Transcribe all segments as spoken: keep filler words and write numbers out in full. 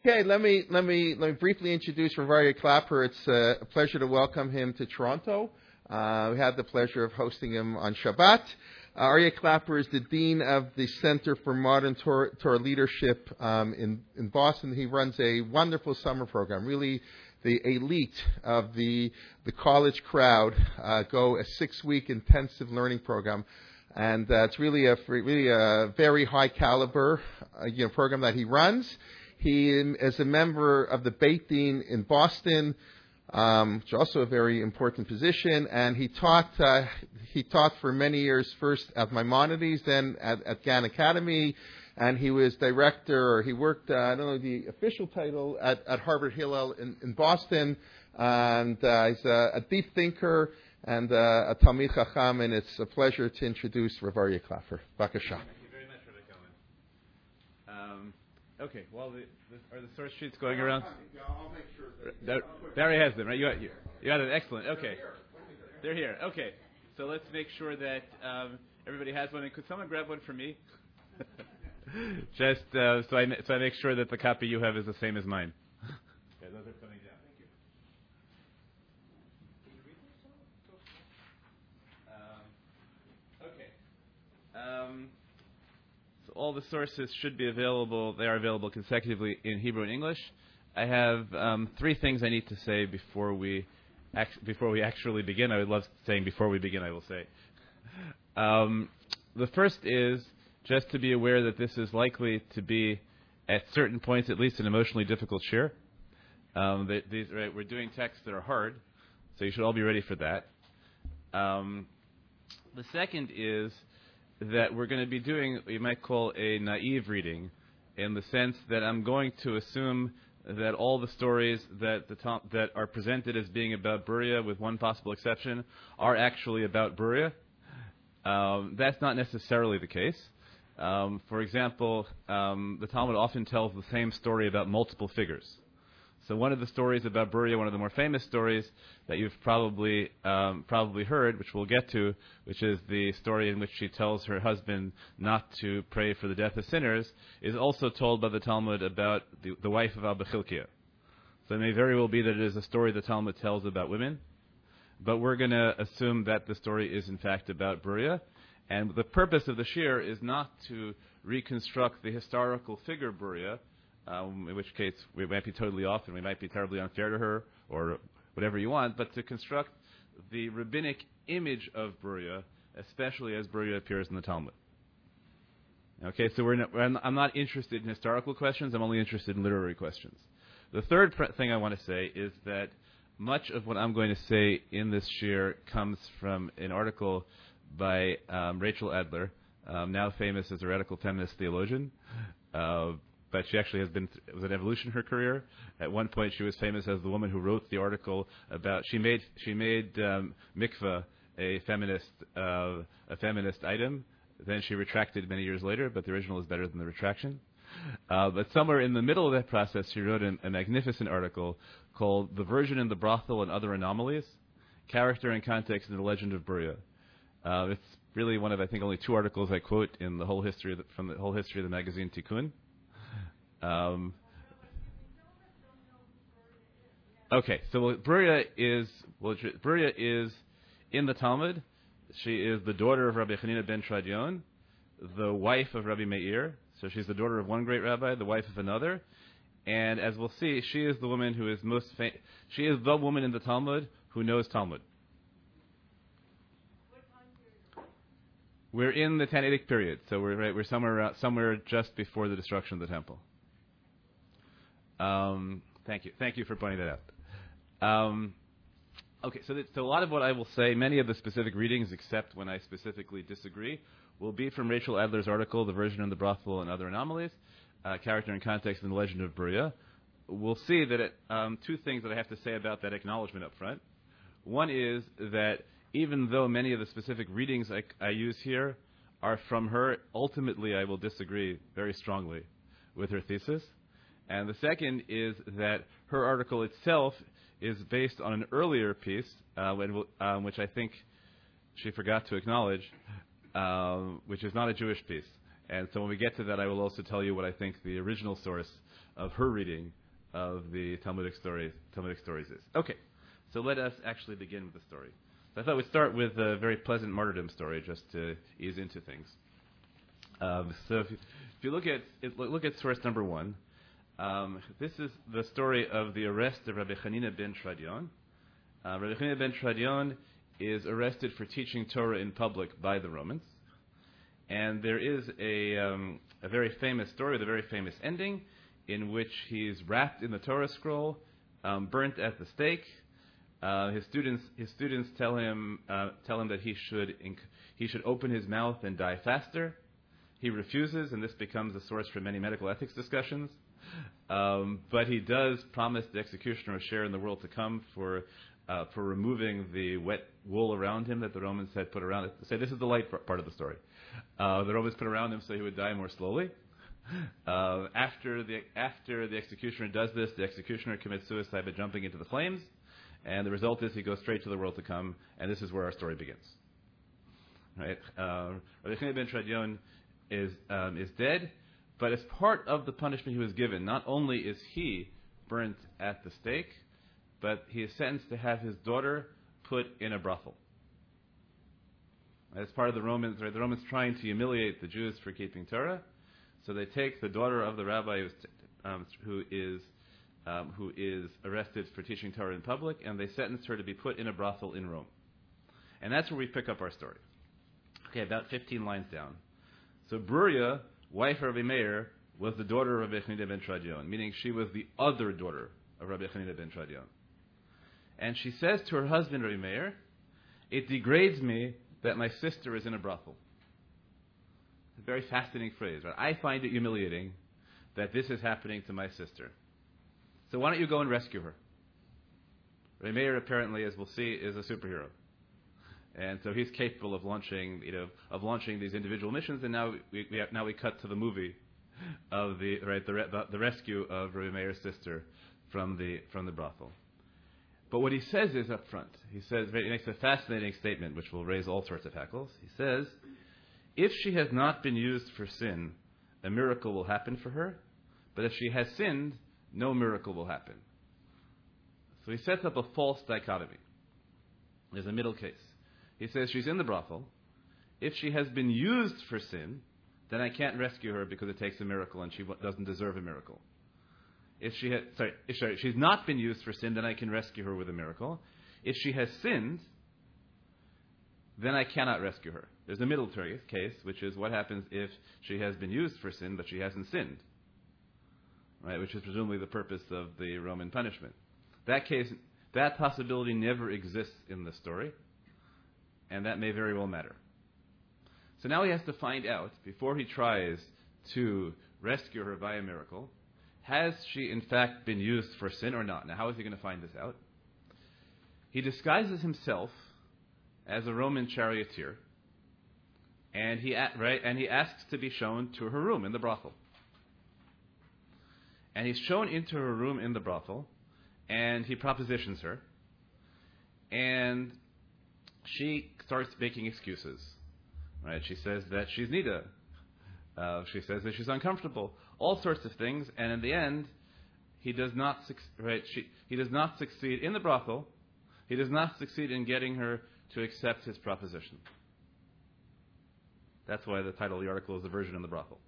Okay, let me let me let me briefly introduce Rav Aryeh Klapper. It's uh, a pleasure to welcome him to Toronto. Uh, we had the pleasure of hosting him on Shabbat. Uh, Aryeh Klapper is the dean of the Center for Modern Torah, Torah Leadership um, in in Boston. He runs a wonderful summer program. Really, the elite of the the college crowd uh, go a six-week intensive learning program. And uh, it's really a really a very high caliber uh, you know, program that he runs. He is a member of the Beit Din in Boston, um, which is also a very important position. And he taught uh, he taught for many years, first at Maimonides, then at, at Gann Academy, and he was director. Or he worked uh, I don't know the official title at, at Harvard Hillel in, in Boston. And uh, he's a, a deep thinker and uh, a Talmid Chacham, and it's a pleasure to introduce Rav Aryeh Klapper. Bakasha. Thank you very much, Rabbi Cohen. Um, okay, well, the, the, are the source sheets going around? Yeah, I'll make sure that that Barry has them, right? You got, you, you got it. Excellent. Okay. They're here. Okay. So let's make sure that um, everybody has one. And could someone grab one for me? Just uh, so I so I make sure that the copy you have is the same as mine. Okay, those are coming down. Thank you. Um, so all the sources should be available. They are available consecutively in Hebrew and English. I have um, three things I need to say before we act- before we actually begin. I would love saying before we begin, I will say. Um, the first is just to be aware that this is likely to be, at certain points, at least an emotionally difficult shir. Um, they, these, right, we're doing texts that are hard, so you should all be ready for that. Um, the second is that we're going to be doing what you might call a naive reading, in the sense that I'm going to assume that all the stories that the top, that are presented as being about Beruah, with one possible exception, are actually about Beruah. Um, that's not necessarily the case. Um, for example, um, the Talmud often tells the same story about multiple figures. So one of the stories about Beruah, one of the more famous stories that you've probably um, probably heard, which we'll get to, which is the story in which she tells her husband not to pray for the death of sinners, is also told by the Talmud about the, the wife of Abba Chilkiah. So it may very well be that it is a story the Talmud tells about women, but we're going to assume that the story is in fact about Beruah. And the purpose of the shir is not to reconstruct the historical figure Beruah, Um, in which case we might be totally off and we might be terribly unfair to her, or whatever you want, but to construct the rabbinic image of Beruah, especially as Beruah appears in the Talmud. Okay, so we're not, we're not, I'm not interested in historical questions, I'm only interested in literary questions. The third pr- thing I want to say is that much of what I'm going to say in this shir comes from an article by um, Rachel Adler, um, now famous as a radical feminist theologian. Uh, But she actually has been, th- it was an evolution in her career. At one point, she was famous as the woman who wrote the article about, she made she made um, mikvah a feminist uh, a feminist item. Then she retracted many years later, but the original is better than the retraction. Uh, but somewhere in the middle of that process, she wrote an, a magnificent article called "The Virgin in the Brothel and Other Anomalies: Character and Context in the Legend of Beruah." Uh, it's really one of, I think, only two articles I quote in the whole history of the, from the whole history of the magazine Tikkun. Um, okay, so well, Beruah is well, Beruah is in the Talmud. She is the daughter of Rabbi Chanina ben Tradion, the wife of Rabbi Meir. So she's the daughter of one great rabbi, the wife of another. And as we'll see, she is the woman who is most fa- she is the woman in the Talmud who knows Talmud. We're in the Tannaitic period, so we're right, we're somewhere around, somewhere just before the destruction of the temple. Um, thank you. Thank you for pointing that out. Um, okay, so, that, so a lot of what I will say, many of the specific readings, except when I specifically disagree, will be from Rachel Adler's article, The Virgin in the Brothel and Other Anomalies, uh, Character and Context in the Legend of Beruah. We'll see that it, um, two things that I have to say about that acknowledgement up front. One is that even though many of the specific readings I, I use here are from her, ultimately I will disagree very strongly with her thesis. And the second is that her article itself is based on an earlier piece, uh, when, um, which I think she forgot to acknowledge, um, which is not a Jewish piece. And so when we get to that, I will also tell you what I think the original source of her reading of the Talmudic stories, Talmudic stories is. Okay, so let us actually begin with the story. So I thought we'd start with a very pleasant martyrdom story just to ease into things. Um, so if you, if you look at it, look at source number one, um, this is the story of the arrest of Rabbi Hanina ben Tradion. Uh, Rabbi Hanina ben Tradion is arrested for teaching Torah in public by the Romans. And there is a, um, a very famous story with a very famous ending in which he's wrapped in the Torah scroll, um, burnt at the stake. Uh, his students his students tell him uh, tell him that he should inc- he should open his mouth and die faster. He refuses, and this becomes a source for many medical ethics discussions. Um, but he does promise the executioner a share in the world to come for uh, for removing the wet wool around him that the Romans had put around it. Say this is the light part of the story. Uh, the Romans put around him so he would die more slowly. Uh, after the after the executioner does this, the executioner commits suicide by jumping into the flames, and the result is he goes straight to the world to come, and this is where our story begins. Right? Uh, Rabbi Hanina ben Tradion is um, is dead, but as part of the punishment he was given, not only is he burnt at the stake, but he is sentenced to have his daughter put in a brothel. As part of the Romans, right, the Romans trying to humiliate the Jews for keeping Torah, so they take the daughter of the rabbi who's, um, who is um, who is arrested for teaching Torah in public, and they sentence her to be put in a brothel in Rome. And that's where we pick up our story. Okay, about fifteen lines down. So Bruria, wife of Rabbi Meir, was the daughter of Rabbi Hanina ben Tradion, meaning she was the other daughter of Rabbi Hanina ben Tradion. And she says to her husband, Rabbi Meir, "It degrades me that my sister is in a brothel." A very fascinating phrase, right? I find it humiliating that this is happening to my sister. So why don't you go and rescue her? Rabbi Meir apparently, as we'll see, is a superhero. And so he's capable of launching, you know, of launching these individual missions. And now we, we have, now we cut to the movie of the right the, the, the rescue of Rabbi Meir's sister from the from the brothel. But what he says is up front. He says he makes a fascinating statement, which will raise all sorts of hackles. He says, "If she has not been used for sin, a miracle will happen for her. But if she has sinned, no miracle will happen." So he sets up a false dichotomy. There's a middle case. He says she's in the brothel. If she has been used for sin, then I can't rescue her because it takes a miracle and she doesn't deserve a miracle. If she has, sorry, if sorry, she's not been used for sin, then I can rescue her with a miracle. If she has sinned, then I cannot rescue her. There's a middle case, which is what happens if she has been used for sin, but she hasn't sinned, right? Which is presumably the purpose of the Roman punishment. That case, that possibility never exists in the story, and that may very well matter. So now he has to find out, before he tries to rescue her by a miracle, has she in fact been used for sin or not? Now, how is he going to find this out? He disguises himself as a Roman charioteer, and he right, and he asks to be shown to her room in the brothel. And he's shown into her room in the brothel, and he propositions her, and she starts making excuses. Right? She says that she's nida. Uh, she says that she's uncomfortable. All sorts of things, and in the end, he does not suc- right. She, he does not succeed in the brothel. He does not succeed in getting her to accept his proposition. That's why the title of the article is "The Virgin in the Brothel."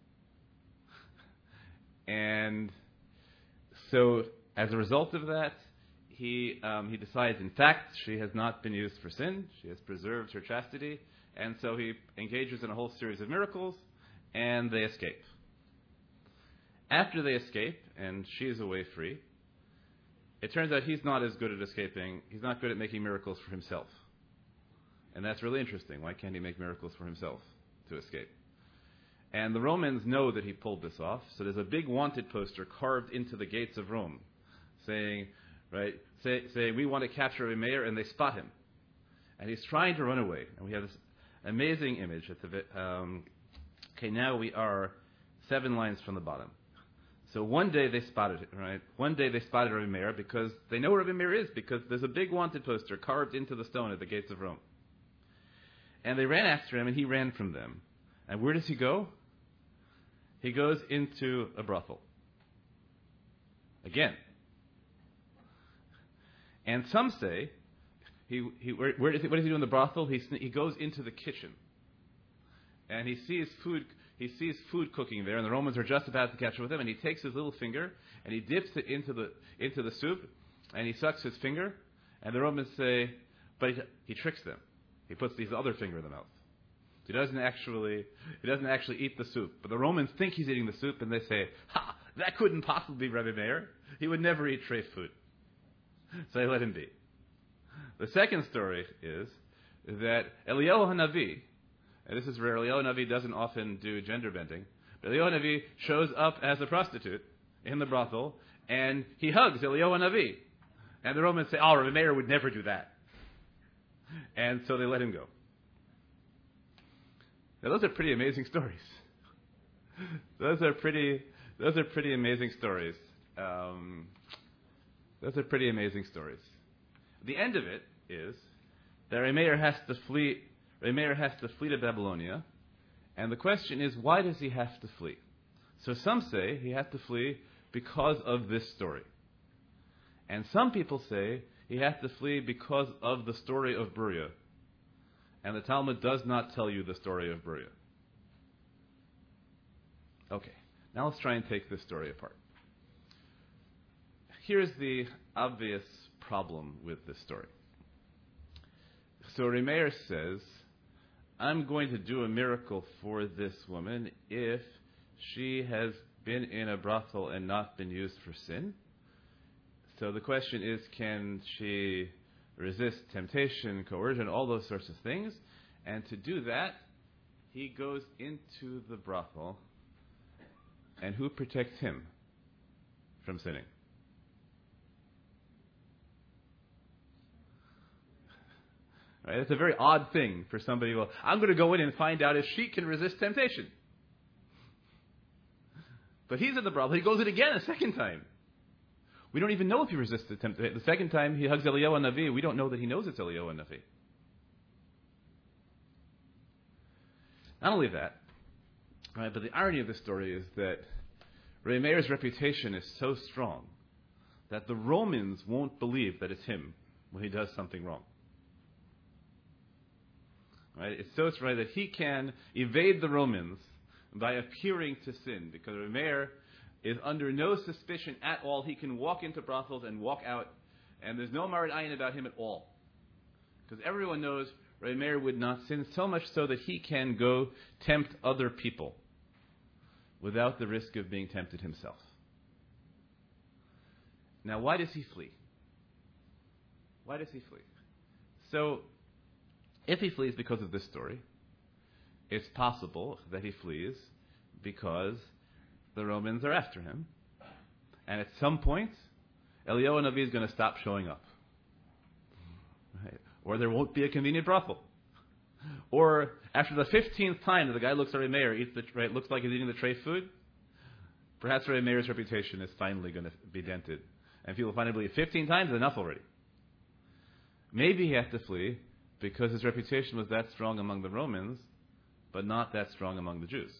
And so, as a result of that, he um, he decides, in fact, she has not been used for sin. She has preserved her chastity, and so he engages in a whole series of miracles, and they escape. After they escape, and she is away free, it turns out he's not as good at escaping. He's not good at making miracles for himself. And that's really interesting. Why can't he make miracles for himself to escape? And the Romans know that he pulled this off, so there's a big wanted poster carved into the gates of Rome saying, right, say, say we want to capture a mayor, and they spot him. And he's trying to run away. And we have this amazing image. At the, um, okay, now we are seven lines from the bottom. So one day they spotted it, right? One day they spotted Rabbi Meir because they know where Rabbi Meir is, because there's a big wanted poster carved into the stone at the gates of Rome. And they ran after him, and he ran from them. And where does he go? He goes into a brothel. again. And some say, he, he, where, where does he, what does he do in the brothel? He, he goes into the kitchen. And he sees food he sees food cooking there, and the Romans are just about to catch up with him, and he takes his little finger, and he dips it into the into the soup, and he sucks his finger, and the Romans say, but he, he tricks them. He puts his other finger in the mouth. He doesn't actually he doesn't actually eat the soup. But the Romans think he's eating the soup, and they say, ha, that couldn't possibly be Rebbe Meir. He would never eat treif food. So they let him be. The second story is that Eliyahu Hanavi, and this is where Eliyahu Hanavi doesn't often do gender bending, but Eliyahu Hanavi shows up as a prostitute in the brothel, and he hugs Eliyahu Hanavi. And the Romans say, oh, Rebbe Meir would never do that. And so they let him go. Now those are pretty amazing stories. Those are pretty, those are pretty amazing stories. Um, those are pretty amazing stories. The end of it is that Rebbe Meir has to flee. Rebbe Meir has to flee to Babylonia, and the question is, why does he have to flee? So some say he had to flee because of this story, and some people say he had to flee because of the story of Beruah. And the Talmud does not tell you the story of Beruah. Okay, now let's try and take this story apart. Here's the obvious problem with this story. So Rebbe Meir says, I'm going to do a miracle for this woman if she has been in a brothel and not been used for sin. So the question is, can she resist temptation, coercion, all those sorts of things? And to do that, he goes into the brothel, and who protects him from sinning? Right? It's a very odd thing for somebody, well, I'm going to go in and find out if she can resist temptation. But he's in the brothel. He goes in again a second time. We don't even know if he resisted temptation. The second time he hugs Eliyahu Hanavi, we don't know that he knows it's Eliyahu Hanavi. Not only that, right, but the irony of this story is that Rebbe Meir's reputation is so strong that the Romans won't believe that it's him when he does something wrong. Right? It's so strong that he can evade the Romans by appearing to sin, because Rebbe Meir is under no suspicion at all. He can walk into brothels and walk out, and there's no Marid Ayin about him at all. Because everyone knows Rebbe Meir would not sin, so much so that he can go tempt other people without the risk of being tempted himself. Now, why does he flee? Why does he flee? So, if he flees because of this story, it's possible that he flees because the Romans are after him, and at some point, Eliyahu Hanavi is going to stop showing up. Right? Or there won't be a convenient brothel. Or after the fifteenth time that the guy looks at Rebbe Meir, eats the, right, looks like he's eating the treif food, perhaps Rebbe Meir's reputation is finally going to be dented. And people finally believe fifteen times is enough already. Maybe he had to flee because his reputation was that strong among the Romans, but not that strong among the Jews.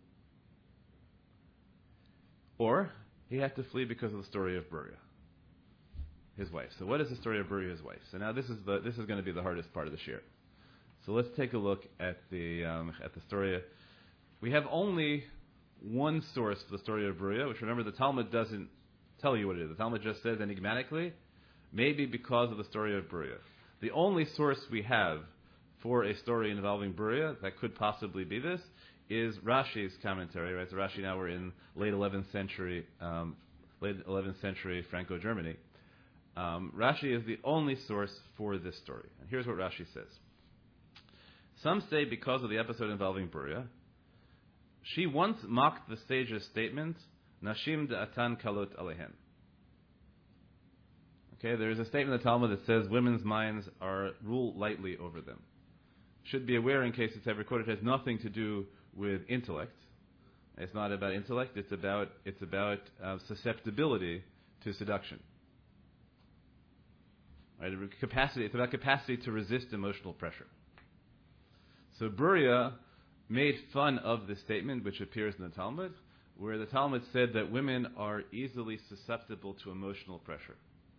Or he had to flee because of the story of Beruah, his wife. So what is the story of Beruah, his wife? So now this is the this is going to be the hardest part of the shir. So let's take a look at the um, at the story. We have only one source for the story of Beruah, which, remember, the Talmud doesn't tell you what it is. The Talmud just says enigmatically, maybe because of the story of Beruah. The only source we have for a story involving Beruah that could possibly be this is Rashi's commentary. Right, so Rashi, now we're in late eleventh century, um, late eleventh century Franco-Germany. Um, Rashi is the only source for this story. And here's what Rashi says. Some say because of the episode involving Beruah, she once mocked the sage's statement, Nashim da'atan kalot alehen. Okay, there is a statement in the Talmud that says women's minds are rule lightly over them. Should be aware, in case it's ever quoted, it has nothing to do with intellect. It's not about intellect, it's about it's about uh, susceptibility to seduction. Right, capacity, it's about capacity to resist emotional pressure. So Beruah made fun of this statement, which appears in the Talmud, where the Talmud said that women are easily susceptible to emotional pressure.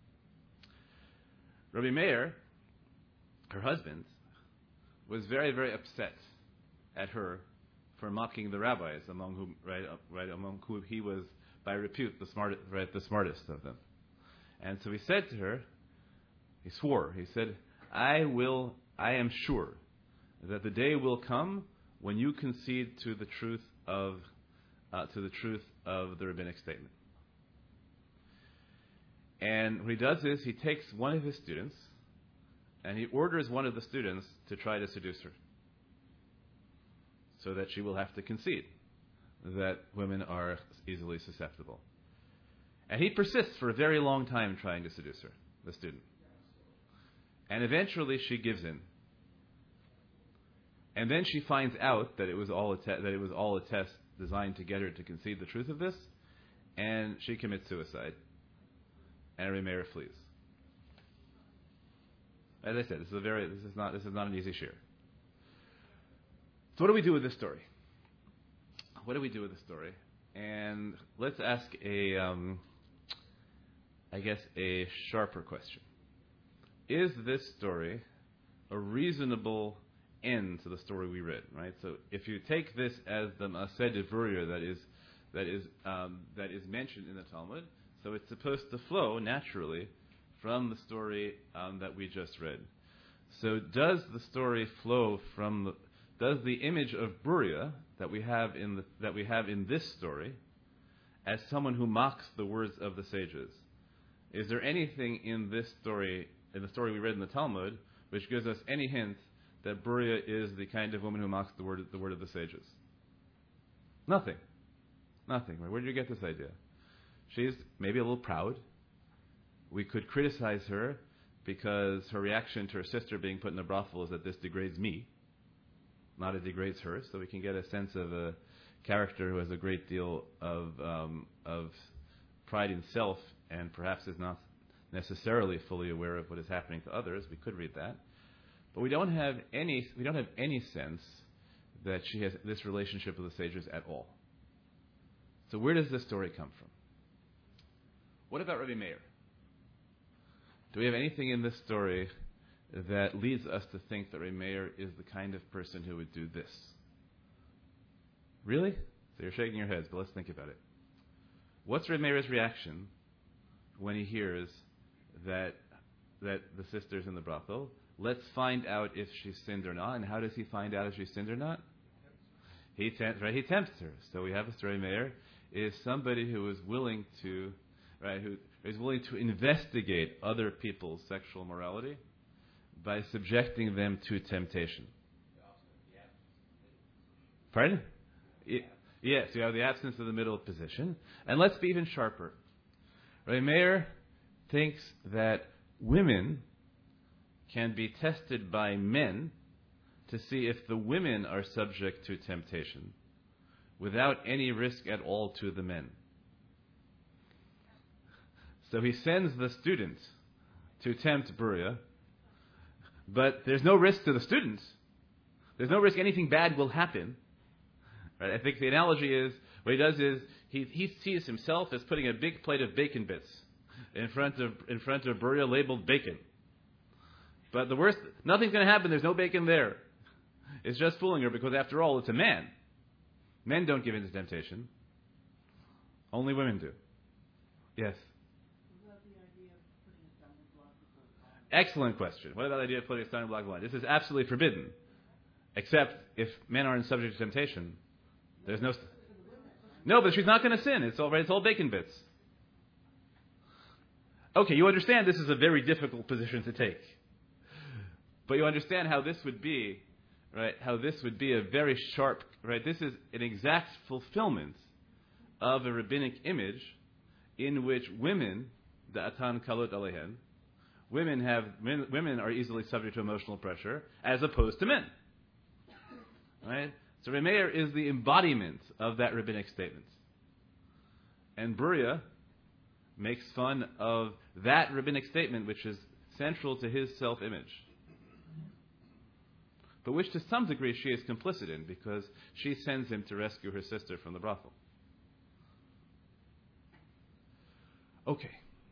Rabbi Meir, her husband, was very, very upset at her for mocking the rabbis, among whom, right, uh, right, among whom he was, by repute, the smartest, right, the smartest of them. And so he said to her, he swore, he said, I will, I am sure that the day will come when you concede to the truth of, uh, to the truth of the rabbinic statement. And what he does is he takes one of his students and he orders one of the students to try to seduce her, so that she will have to concede that women are easily susceptible. And he persists for a very long time trying to seduce her, the student. And eventually she gives in. And then she finds out that it was all a te- that it was all a test designed to get her to concede the truth of this, and she commits suicide. And Rabbi Meir flees. As I said, this is a very this is not this is not an easy share. So what do we do with this story? What do we do with this story? And let's ask a, um, I guess, a sharper question. Is this story a reasonable end to the story we read? Right. So if you take this as the Maaseh Devuria that is that is um, that is mentioned in the Talmud, so it's supposed to flow naturally from the story um, that we just read. So does the story flow from the Does the image of Bruria that we have in the, that we have in this story, as someone who mocks the words of the sages, is there anything in this story, in the story we read in the Talmud, which gives us any hint that Bruria is the kind of woman who mocks the word, the word of the sages? Nothing, nothing. Where did you get this idea? She's maybe a little proud. We could criticize her because her reaction to her sister being put in a brothel is that this degrades me, not it degrades her, so we can get a sense of a character who has a great deal of um, of pride in self and perhaps is not necessarily fully aware of what is happening to others. We could read that, but we don't have any we don't have any sense that she has this relationship with the sages at all. So where does this story come from? What about Rabbi Meir? Do we have anything in this story that leads us to think that Rabbi Meir is the kind of person who would do this? Really? So you're shaking your heads, but let's think about it. What's Rabbi Meir's reaction when he hears that that the sister's in the brothel? Let's find out if she sinned or not. And how does he find out if she sinned or not? He tempts, right? He tempts her. So we have a Rabbi Meir is somebody who is willing to, right? Who is willing to investigate other people's sexual morality by subjecting them to temptation. Pardon? Yes, you have the absence of the middle position. And let's be even sharper. Rabbi Meir thinks that women can be tested by men to see if the women are subject to temptation without any risk at all to the men. So he sends the student to tempt Bruria, but there's no risk to the student. There's no risk anything bad will happen. Right? I think the analogy is, what he does is, he, he sees himself as putting a big plate of bacon bits in front of in front of Bruria labeled bacon. But the worst, nothing's going to happen, there's no bacon there. It's just fooling her, because after all, it's a man. Men don't give in to temptation. Only women do. Yes? Excellent question. What about the idea of putting a stumbling block line? This is absolutely forbidden. Except if men aren't subject to temptation, there's no... St- no, but she's not going to sin. It's all, right, it's all bacon bits. Okay, you understand this is a very difficult position to take. But you understand how this would be, right? How this would be a very sharp... Right? This is an exact fulfillment of a rabbinic image in which women, the atan kalot alehen, Women have men, women are easily subject to emotional pressure as opposed to men. Right? So Rabbi Meir is the embodiment of that rabbinic statement. And Bruria makes fun of that rabbinic statement which is central to his self-image. But which to some degree she is complicit in, because she sends him to rescue her sister from the brothel. Okay.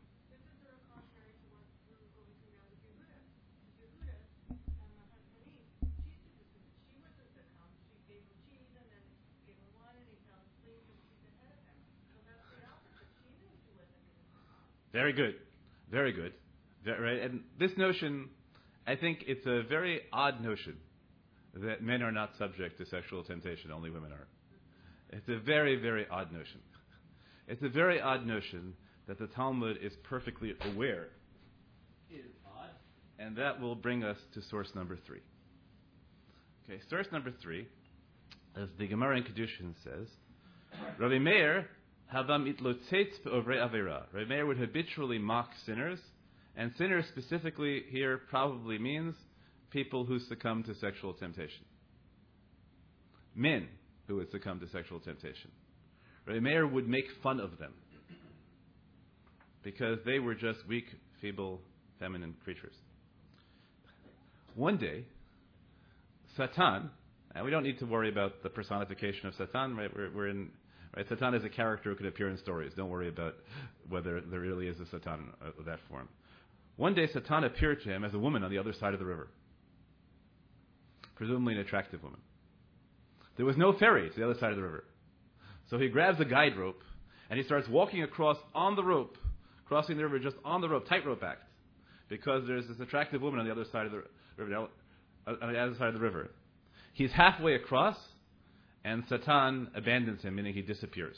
Very good. Very good. Very, right. And this notion, I think it's a very odd notion that men are not subject to sexual temptation, only women are. It's a very, very odd notion. It's a very odd notion that the Talmud is perfectly aware is odd, and that will bring us to source number three. Okay, source number three, as the Gemara in Kedushin says, Rabbi Meir Havam itlotzetz be'ovrei avera. Rabbi Meir would habitually mock sinners, and sinners specifically here probably means people who succumb to sexual temptation. Men who would succumb to sexual temptation. Rabbi Meir would make fun of them because they were just weak, feeble, feminine creatures. One day, Satan, and we don't need to worry about the personification of Satan, right? We're, we're in, right? Satan is a character who could appear in stories. Don't worry about whether there really is a Satan of that form. One day, Satan appeared to him as a woman on the other side of the river, presumably an attractive woman. There was no ferry to the other side of the river. So he grabs a guide rope, and he starts walking across on the rope, crossing the river just on the rope, tightrope act, because there's this attractive woman on the other side of the river, on the other side of the river. He's halfway across, and Satan abandons him, meaning he disappears,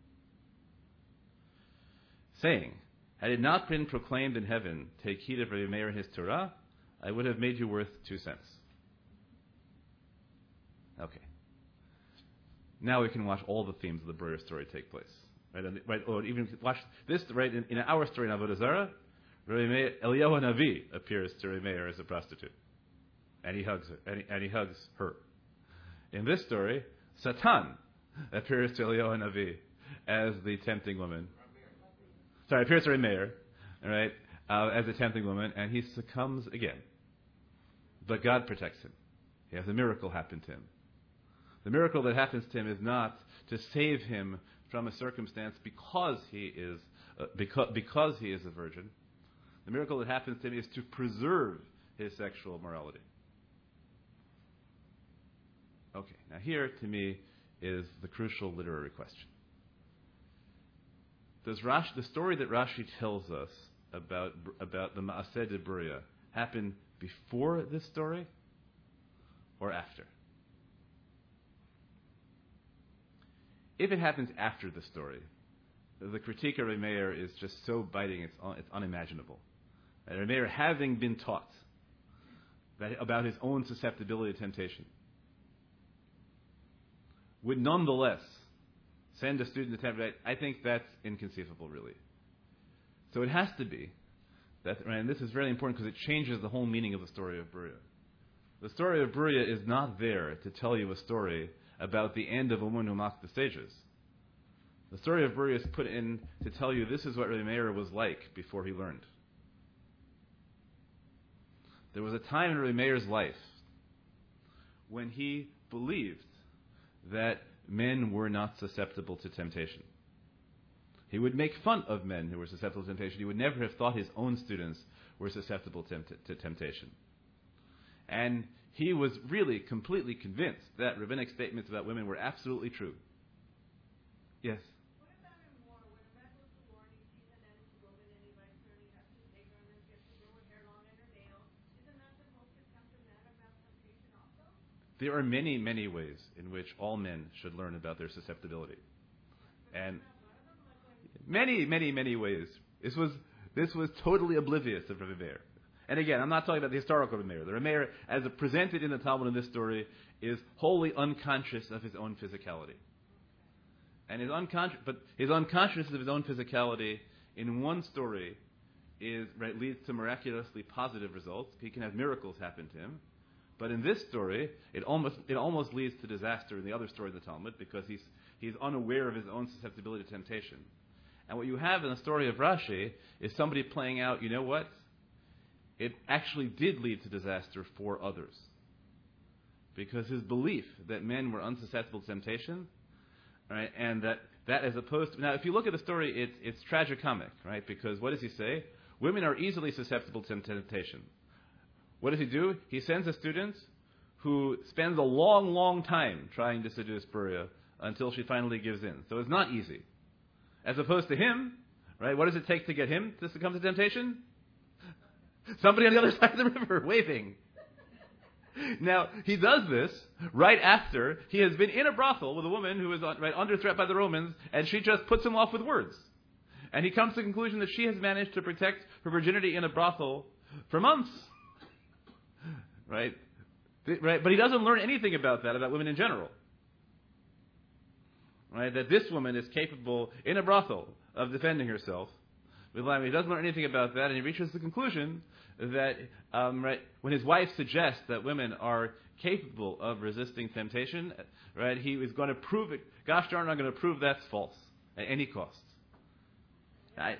saying, had it not been proclaimed in heaven, take heed of Rabbi Meir and his Torah, I would have made you worth two cents. Okay. Now we can watch all the themes of the Breuer story take place. Right, and, right, or even watch this, right, in, in our story in Avodah Zarah, Rabbi Meir, Eliyahu Hanavi appears to Rabbi Meir as a prostitute. And he hugs her, and he, and he hugs her. In this story, Satan appears to Eliyahu Hanavi as the tempting woman. Sorry, appears to Rabbi Meir, all right, uh, as a tempting woman, and he succumbs again. But God protects him. He has a miracle happen to him. The miracle that happens to him is not to save him from a circumstance because he is uh, because, because he is a virgin. The miracle that happens to him is to preserve his sexual morality. Okay, now here to me is the crucial literary question. Does Rash, the story that Rashi tells us about about the Maaseh de Breuer happen before this story or after? If it happens after the story, the critique of Rabbi Meir is just so biting, it's, un, it's unimaginable. And Rabbi Meir, having been taught that, about his own susceptibility to temptation, would nonetheless send a student to tempt, right? I think that's inconceivable, really. So it has to be that, right, and this is very important because it changes the whole meaning of the story of Breuer. The story of Breuer is not there to tell you a story about the end of a woman who mocked the sages. The story of Breuer is put in to tell you this is what Rabbi Meir was like before he learned. There was a time in Rabbi Meir's life when he believed that men were not susceptible to temptation. He would make fun of men who were susceptible to temptation. He would never have thought his own students were susceptible to, to temptation. And he was really completely convinced that rabbinic statements about women were absolutely true. Yes? What about in war? When a man goes to war and he sees an enemy woman and he likes her and he has to take her and then she has to grow her hair long and her nails, isn't that supposed to tempt a man about temptation also? There are many, many ways in which all men should learn about their susceptibility. And many, many, many ways. This was this was totally oblivious of Rabbi Meir. And again, I'm not talking about the historical Rabbi Meir. The Rabbi Meir, as presented in the Talmud in this story, is wholly unconscious of his own physicality. And his unconscious, but his unconsciousness of his own physicality in one story is right, leads to miraculously positive results. He can have miracles happen to him. But in this story, it almost it almost leads to disaster in the other story of the Talmud because he's he's unaware of his own susceptibility to temptation. And what you have in the story of Rashi is somebody playing out, you know what? It actually did lead to disaster for others. Because his belief that men were unsusceptible to temptation right? And that, that as opposed to, now if you look at the story, it's, it's tragicomic, right? Because what does he say? Women are easily susceptible to temptation. What does he do? He sends a student who spends a long, long time trying to seduce Buria until she finally gives in. So it's not easy. As opposed to him, right? What does it take to get him to succumb to temptation? Somebody on the other side of the river waving. Now, he does this right after he has been in a brothel with a woman who is right under threat by the Romans, and she just puts him off with words. And he comes to the conclusion that she has managed to protect her virginity in a brothel for months. Right? Right? But he doesn't learn anything about that, about women in general. Right? That this woman is capable, in a brothel, of defending herself. He doesn't learn anything about that, and he reaches the conclusion that um, right, when his wife suggests that women are capable of resisting temptation, right, he is going to prove it. Gosh darn, I'm going to prove that's false at any cost. I,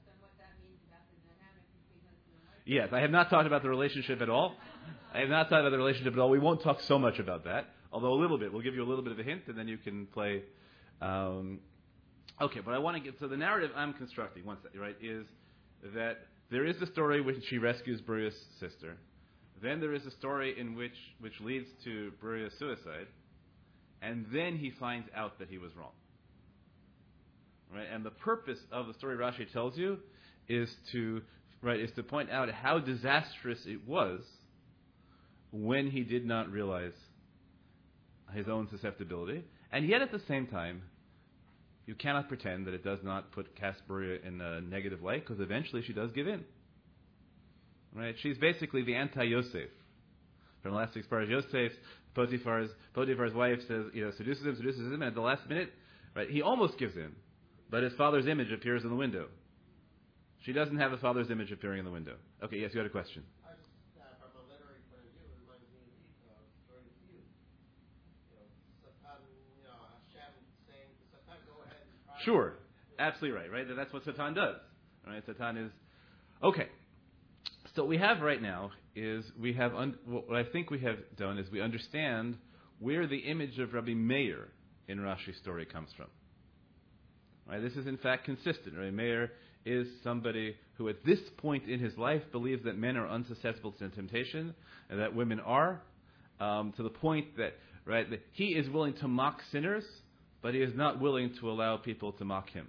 yes, I have not talked about the relationship at all. I have not talked about the relationship at all. We won't talk so much about that, although a little bit. We'll give you a little bit of a hint, and then you can play. Um, okay, but I want to get so the narrative I'm constructing, once right, is that there is the story when she rescues Buria's sister. Then there is a story in which which leads to Buria's suicide, and then he finds out that he was wrong. Right, and the purpose of the story Rashi tells you is to right is to point out how disastrous it was when he did not realize his own susceptibility, and yet at the same time, you cannot pretend that it does not put cast Buria in a negative light, because eventually she does give in. Right? She's basically the anti-Yosef. From the last week's part, Yosef, Potiphar's, Potiphar's wife says, you know, seduces him, seduces him, and at the last minute, right, he almost gives in, but his father's image appears in the window. She doesn't have his father's image appearing in the window. Okay, yes, you had a question. I just, uh, from a literary point of view, it reminds me of uh, story of you. You know, Satan, you know, Hashem saying to Satan, go ahead and try. Sure, absolutely right, right? That's what Satan does. Right? Satan is, okay. So what we have right now is we have, un, what I think we have done is we understand where the image of Rabbi Meir in Rashi's story comes from. Right? This is in fact consistent. Rabbi Meir is somebody who at this point in his life believes that men are unsusceptible to temptation and that women are, um, to the point that, right, that he is willing to mock sinners, but he is not willing to allow people to mock him.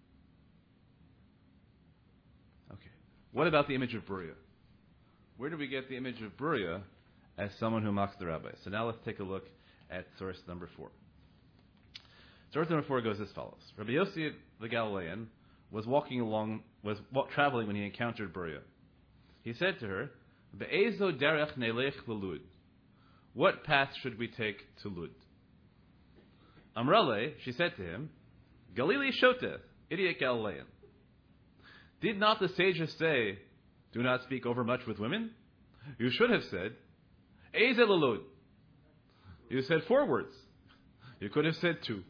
Okay. What about the image of Buria? Where do we get the image of Buria as someone who mocks the rabbi? So now let's take a look at source number four. Source number four goes as follows. Rabbi Yossi the Galilean was walking along, was wa- traveling when he encountered Buria. He said to her, Be'ezo derech nelech l'Lud. What path should we take to Lud? Amrale, she said to him, Galili shoteh, idiot Galilean. Did not the sages say, do not speak overmuch with women? You should have said, Eze l'Lud. You said four words. You could have said two.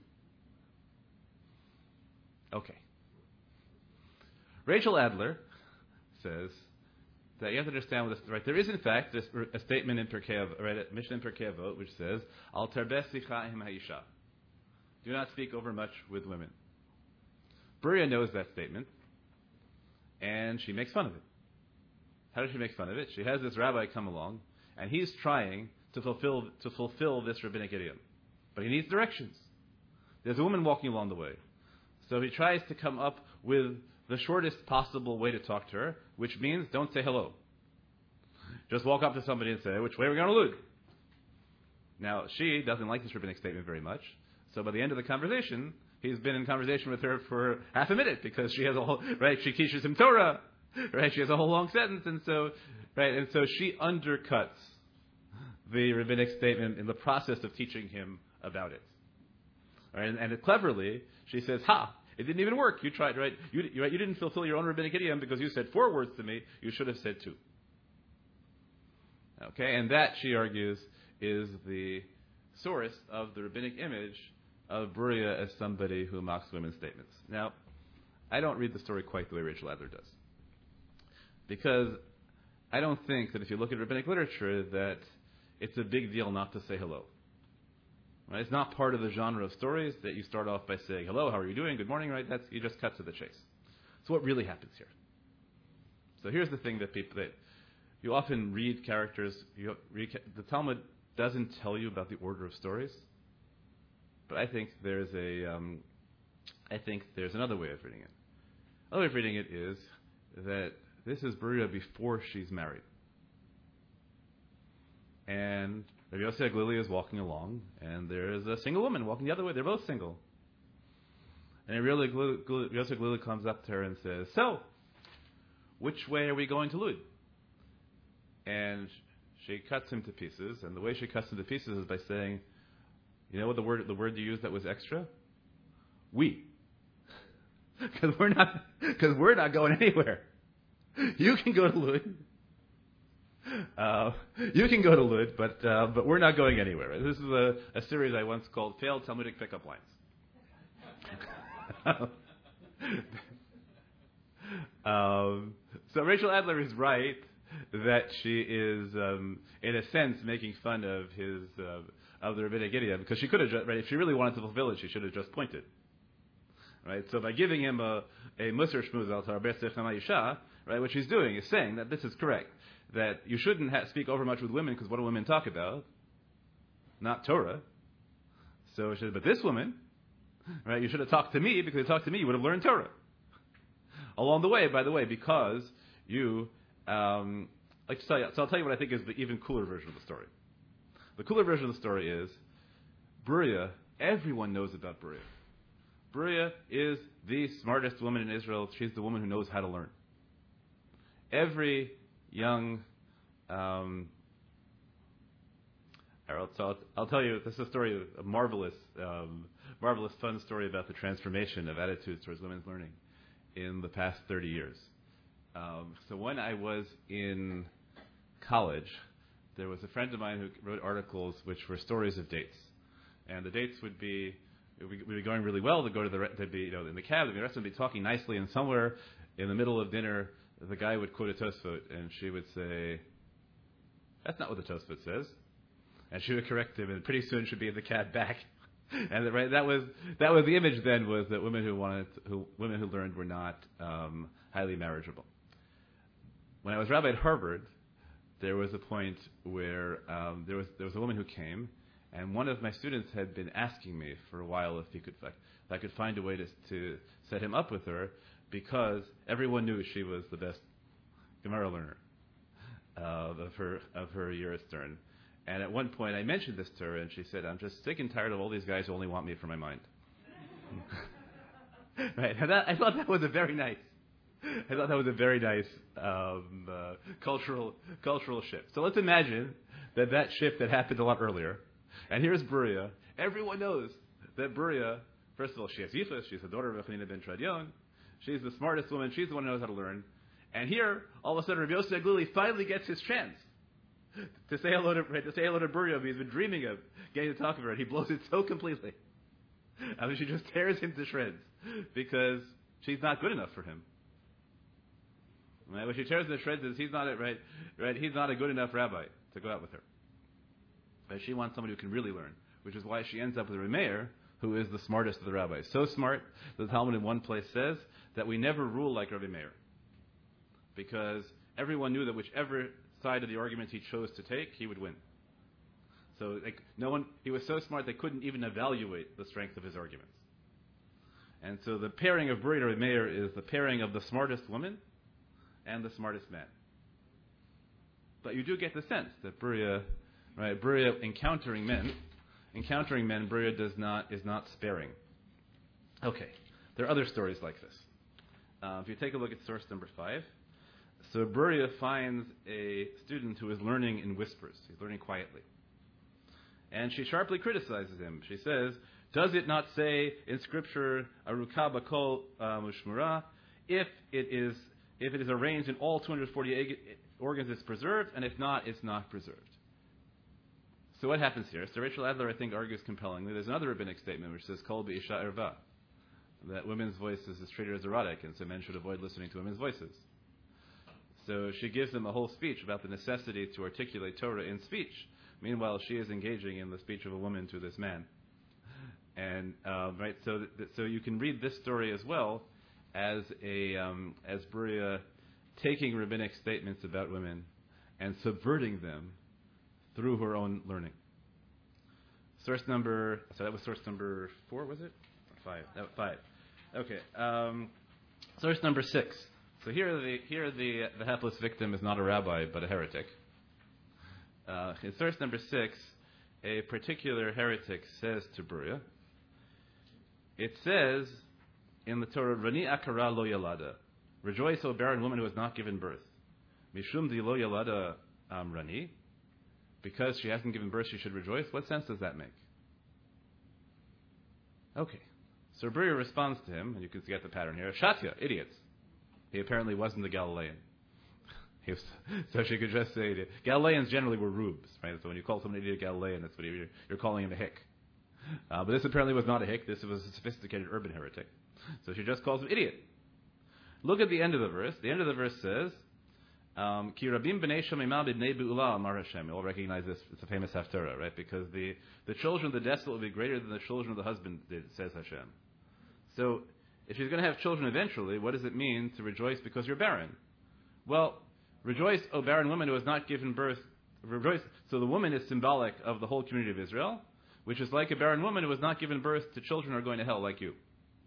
Okay. Rachel Adler says that you have to understand what this, right? There is in fact this, a statement in Pirkei Avot, right? A Mishnah in Pirkei Avot, which says, "Al tarbeh sicha im ha'isha." Do not speak over much with women. Buria knows that statement, and she makes fun of it. How does she make fun of it? She has this rabbi come along, and he's trying to fulfill to fulfill this rabbinic idiom, but he needs directions. There's a woman walking along the way, so he tries to come up with the shortest possible way to talk to her, which means don't say hello. Just walk up to somebody and say, which way are we going to Lud? Now, she doesn't like this rabbinic statement very much, so by the end of the conversation, he's been in conversation with her for half a minute, because she has a whole, right, she teaches him Torah, right, she has a whole long sentence, and so, right, and so she undercuts the rabbinic statement in the process of teaching him about it. Right, and, and cleverly, she says, ha, it didn't even work. You tried, right? You, you, right? you didn't fulfill your own rabbinic idiom because you said four words to me. You should have said two. Okay, and that, she argues, is the source of the rabbinic image of Buria as somebody who mocks women's statements. Now, I don't read the story quite the way Rachel Adler does. Because I don't think that if you look at rabbinic literature that it's a big deal not to say hello. Right? It's not part of the genre of stories that you start off by saying, hello, how are you doing? Good morning, right? That's, you just cut to the chase. So what really happens here? So here's the thing that people, that you often read characters, you read, the Talmud doesn't tell you about the order of stories, but I think there's a, um, I think there's another way of reading it. Another way of reading it is that this is Beruah before she's married. And Rabbi Yossi Aglili is walking along, and there is a single woman walking the other way. They're both single. And Rabbi Yossi Aglili comes up to her and says, so, which way are we going to Lud? And she cuts him to pieces, and the way she cuts him to pieces is by saying, you know what the word the word you used that was extra? We. Because we're not because we're not going anywhere. You can go to Lud. Uh, you can go to Lud, but uh, but we're not going anywhere. Right? This is a, a series I once called Failed Talmudic Pickup Lines. um, so Rachel Adler is right that she is, um, in a sense, making fun of his uh, of the rabbinic idiom, because she could have, just, right? If she really wanted to fulfill it, she should have just pointed, right? So by giving him a a musar shmuz al tarbeh sechama isha, right? What she's doing is saying that this is correct, that you shouldn't ha- speak over much with women, because what do women talk about? Not Torah. So she said, but this woman, right? You should have talked to me, because if you talked to me, you would have learned Torah. Along the way, by the way, because you. Um, like to tell you, so I'll tell you what I think is the even cooler version of the story. The cooler version of the story is Beruah. Everyone knows about Beruah. Beruah is the smartest woman in Israel. She's the woman who knows how to learn. Every young, um, I'll, I'll, I'll tell you, this is a story, a marvelous, um, marvelous, fun story about the transformation of attitudes towards women's learning in the past thirty years. Um, so when I was in college, there was a friend of mine who wrote articles which were stories of dates, and the dates would be we'd be going really well. They'd go to the they'd be you know in the cab, the rest would be talking nicely, and somewhere in the middle of dinner, the guy would quote a Tosfot, and she would say, "That's not what the Tosfot says," and she would correct him, and pretty soon she'd be in the cab back. And right, that was that was the image then, was that women who wanted who women who learned were not um, highly marriageable. When I was rabbi at Harvard, there was a point where um, there was there was a woman who came, and one of my students had been asking me for a while if he could if I could find a way to to set him up with her, because everyone knew she was the best Gemara learner uh, of her of her year at Stern. And at one point, I mentioned this to her, and she said, "I'm just sick and tired of all these guys who only want me for my mind." Right? And that, I thought that was a very nice. I thought that was a very nice um, uh, cultural cultural shift. So let's imagine that that shift had happened a lot earlier. And here's Beruah. Everyone knows that Beruah, first of all, she has Yifus. She's the daughter of Echanina ben Tradion. She's the smartest woman. She's the one who knows how to learn. And here, all of a sudden, Rabbi Yossi Aglili finally gets his chance to say hello to, to say hello to Beruah. He's been dreaming of getting to talk to her, and he blows it so completely. I mean, she just tears him to shreds because she's not good enough for him. Right? What she tears him to shreds is he's not a, right, right. He's not a good enough rabbi to go out with her. But she wants somebody who can really learn, which is why she ends up with Rabbi Meir, who is the smartest of the rabbis. So smart, the Talmud in one place says that we never rule like Rabbi Meir, because everyone knew that whichever side of the argument he chose to take, he would win. So like, no one, he was so smart they couldn't even evaluate the strength of his arguments. And so the pairing of Beruah and Rabbi Meir is the pairing of the smartest woman and the smartest man. But you do get the sense that Beruah, right, Beruah encountering men, encountering men, Beruah does not is not sparing. Okay, there are other stories like this. Uh, if you take a look at source number five, so Beruah finds a student who is learning in whispers. He's learning quietly. And she sharply criticizes him. She says, does it not say in Scripture, Aruka b'kol mushmura, if it is if it is arranged in all two hundred forty organs, it's preserved, and if not, it's not preserved. So what happens here? So Rachel Adler, I think, argues compellingly. There's another rabbinic statement which says, Kol b'isha erva, that women's voices is treated as erotic, and so men should avoid listening to women's voices. So she gives them a whole speech about the necessity to articulate Torah in speech. Meanwhile, she is engaging in the speech of a woman to this man. And uh, right, so th- th- so you can read this story as well as a um, as Beruria taking rabbinic statements about women and subverting them through her own learning. Source number, so that was source number four, was it? Five. No, five. Okay. Um, source number six. So here, the here the the hapless victim is not a rabbi but a heretic. Uh, in source number six, a particular heretic says to Beruria, it says in the Torah, "Rani akara lo yalada," rejoice, O barren woman who has not given birth. Mishum di lo yalada um, rani, because she hasn't given birth, she should rejoice. What sense does that make? Okay, so Beruria responds to him, and you can get the pattern here. Shatya, idiots. He apparently wasn't a Galilean. He was, so she could just say that Galileans generally were rubes, right? So when you call someone an idiot Galilean, that's what you're, you're calling him a hick. Uh, but this apparently was not a hick. This was a sophisticated urban heretic. So she just calls him idiot. Look at the end of the verse. The end of the verse says, um, Ki rabim b'nei shomimah b'nei be'ula amar Hashem. You'll recognize this. It's a famous haftarah, right? Because the, the children of the desolate will be greater than the children of the husband did, says Hashem. So if she's going to have children eventually, what does it mean to rejoice because you're barren? Well, rejoice, O barren woman who has not given birth. Rejoice. So the woman is symbolic of the whole community of Israel, which is like a barren woman who has not given birth to children who are going to hell like you.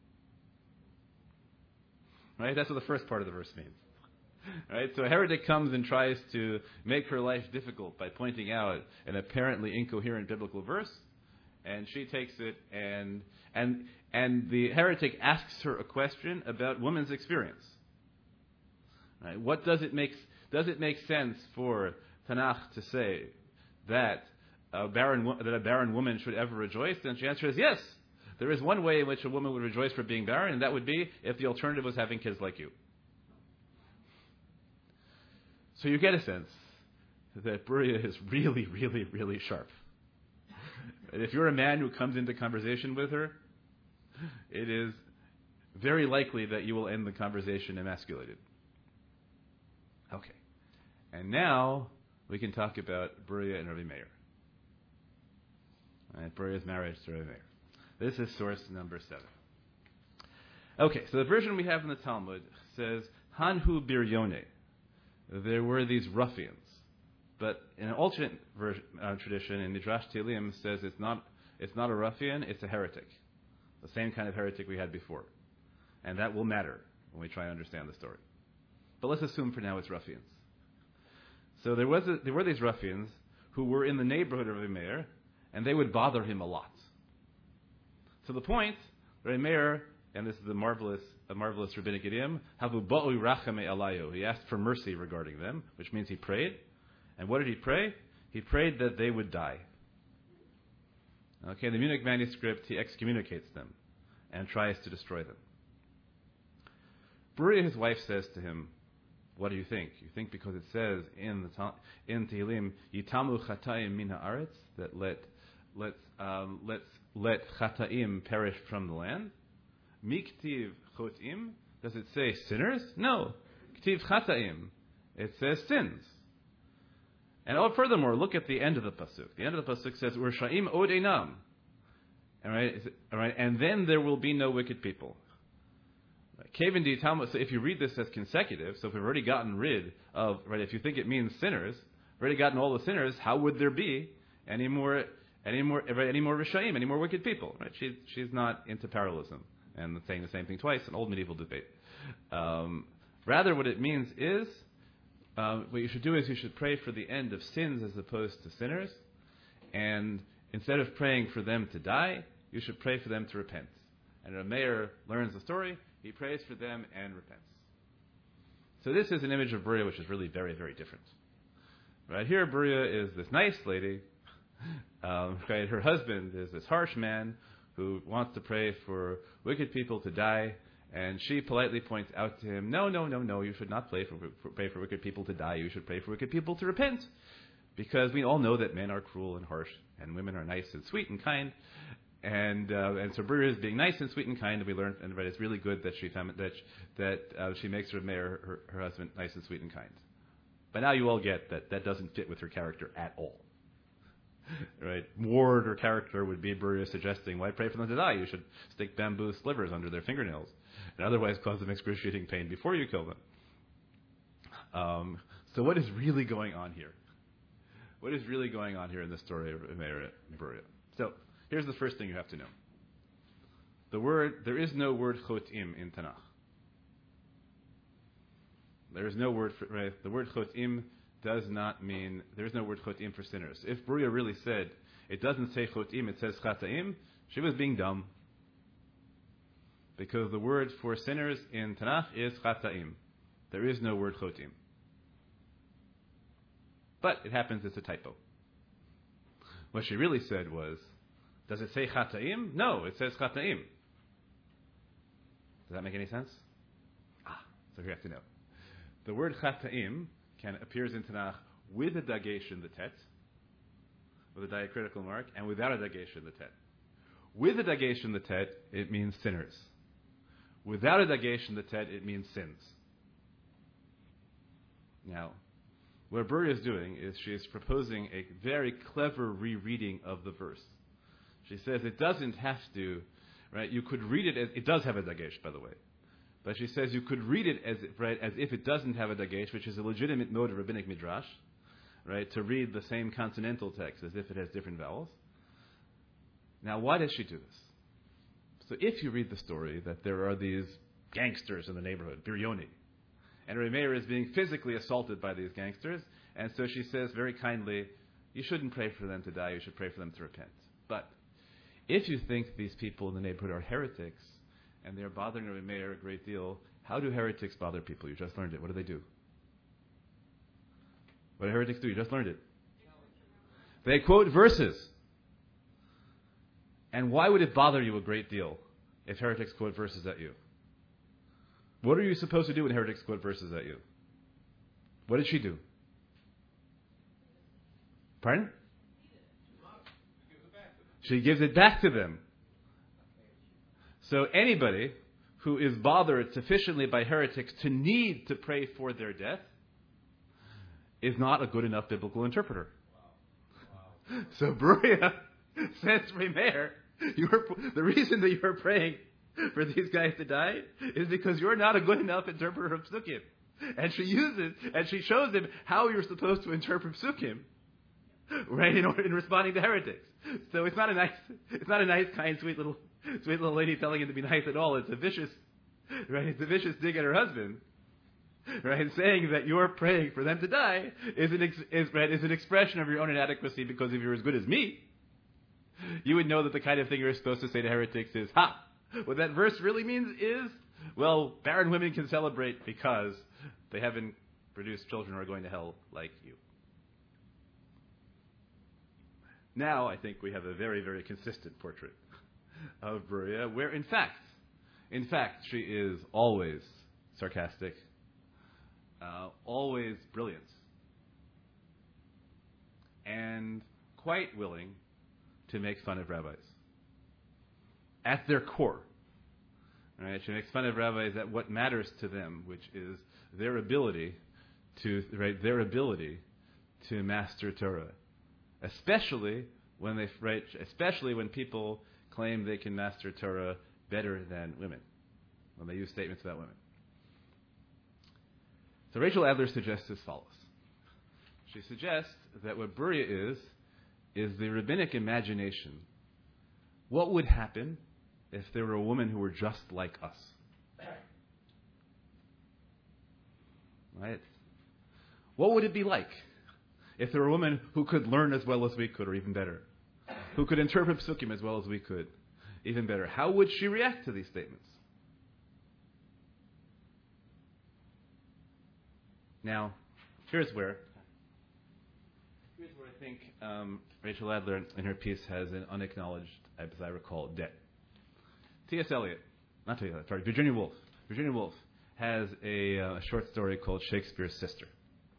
Right? That's what the first part of the verse means. Right? So a heretic comes and tries to make her life difficult by pointing out an apparently incoherent biblical verse, and she takes it and and and the heretic asks her a question about woman's experience. Right? What does it make does it make sense for Tanakh to say that a barren that a barren woman should ever rejoice? And she answers yes. There is one way in which a woman would rejoice for being barren, and that would be if the alternative was having kids like you. So you get a sense that Beruria is really, really, really sharp. And if you're a man who comes into conversation with her, it is very likely that you will end the conversation emasculated. Okay. And now we can talk about Beruria and Rabbi Meir. All right, Beruria's marriage to Rabbi Meir. This is source number seven. Okay, so the version we have in the Talmud says, Hanhu biryone. There were these ruffians. But in an alternate version, uh, tradition, in Midrash Tehillim, says it's not, it's not a ruffian, it's a heretic. The same kind of heretic we had before. And that will matter when we try to understand the story. But let's assume for now it's ruffians. So there was a, there were these ruffians who were in the neighborhood of Rabbi Meir, and they would bother him a lot. To the point, Rabbi Meir, and this is the marvelous, a marvelous rabbinic idiom, Havu ba'u rachame alayu. He asked for mercy regarding them, which means he prayed. And what did he pray? He prayed that they would die. Okay, in the Munich manuscript, he excommunicates them and tries to destroy them. Beruria, his wife, says to him, what do you think? You think because it says in the in Tehillim, Yitamu chatayim min haaretz, that let let's um, let's let chataim perish from the land. Miktiv chotim, does it say sinners? No. Ktiv chataim, it says sins. And oh, furthermore, look at the end of the pasuk. The end of the pasuk says Urshaim od einam. All right, all right, and then there will be no wicked people. So if you read this as consecutive, so if we've already gotten rid of, right, if you think it means sinners, we've already gotten all the sinners, how would there be any more, any more, any more Rishaim, any more wicked people? Right? She's she's not into parallelism and saying the same thing twice, an old medieval debate. Um, rather, what it means is, um, what you should do is you should pray for the end of sins as opposed to sinners, and instead of praying for them to die, you should pray for them to repent. And Rabbi Meir learns the story. He prays for them and repents. So this is an image of Beruria which is really very, very different. Right here, Beruria is this nice lady. Um, right, her husband is this harsh man who wants to pray for wicked people to die, and she politely points out to him, no, no, no, no, you should not pray for, for, pray for wicked people to die. You should pray for wicked people to repent. Because we all know that men are cruel and harsh, and women are nice and sweet and kind. And uh, and so Beruria is being nice and sweet and kind, and we learned, and right, it's really good that she fem- that that uh, she makes her mayor, her, her husband, nice and sweet and kind. But now you all get that that doesn't fit with her character at all. right, word or character would be Bruriah suggesting, why pray for them to die? You should stick bamboo slivers under their fingernails and otherwise cause them excruciating pain before you kill them. Um, so what is really going on here? What is really going on here in the story of Meir and Bruriah? So here's the first thing you have to know. The word, there is no word chotim in Tanakh. There is no word for, right, the word chotim does not mean, there is no word chotim for sinners. If Bruriah really said, it doesn't say chotim, it says chataim, she was being dumb. Because the word for sinners in Tanakh is chataim. There is no word chotim. But it happens it's a typo. What she really said was, does it say chataim? No, it says chataim. Does that make any sense? Ah, so you have to know. The word chataim can appears in Tanakh with a dagesh in the tet, with a diacritical mark, and without a dagesh in the tet. With a dagesh in the tet, it means sinners. Without a dagesh in the tet, it means sins. Now, what Bruriah is doing is she is proposing a very clever rereading of the verse. She says it doesn't have to, right? You could read it as, it does have a dagesh, by the way. But she says you could read it as, right, as if it doesn't have a dagesh, which is a legitimate mode of rabbinic midrash, right? To read the same consonantal text as if it has different vowels. Now, why does she do this? So if you read the story that there are these gangsters in the neighborhood, Biryoni, and Reb Meir is being physically assaulted by these gangsters, and so she says very kindly, you shouldn't pray for them to die, you should pray for them to repent. But if you think these people in the neighborhood are heretics, and they're bothering Reb Meir a great deal, how do heretics bother people? You just learned it. What do they do? What do heretics do? You just learned it. They quote verses. And why would it bother you a great deal if heretics quote verses at you? What are you supposed to do when heretics quote verses at you? What did she do? Pardon? She gives it back to them. So anybody who is bothered sufficiently by heretics to need to pray for their death is not a good enough biblical interpreter. Wow. Wow. So Bruriah says to Reb Meir, the reason that you're praying for these guys to die is because you're not a good enough interpreter of psukim. And she uses, and she shows him how you're supposed to interpret psukim, right, in, order, in responding to heretics. So it's not a nice, it's not a nice, kind, sweet little, sweet little lady telling him to be nice at all. It's a vicious, right, it's a vicious dig at her husband, right, saying that you're praying for them to die is an, ex, is, right, is an expression of your own inadequacy, because if you're as good as me, you would know that the kind of thing you're supposed to say to heretics is, ha! What that verse really means is, well, barren women can celebrate because they haven't produced children who are going to hell like you. Now I think we have a very, very consistent portrait of Bruriah, where in fact, in fact, she is always sarcastic, uh, always brilliant, and quite willing to make fun of rabbis. At their core, right? She makes fun of rabbis at what matters to them, which is their ability to, right, their ability to master Torah, especially when they, right, especially when people claim they can master Torah better than women, when they use statements about women. So Rachel Adler suggests as follows. She suggests that what Bruriah is, is the rabbinic imagination. What would happen if there were a woman who were just like us? Right? What would it be like if there were a woman who could learn as well as we could, or even better? Who could interpret psukim as well as we could, even better? How would she react to these statements? Now, here's where here's where I think um, Rachel Adler in her piece has an unacknowledged, as I recall, debt. T S. Eliot, not T S. Eliot, sorry, Virginia Woolf. Virginia Woolf has a, uh, a short story called Shakespeare's Sister.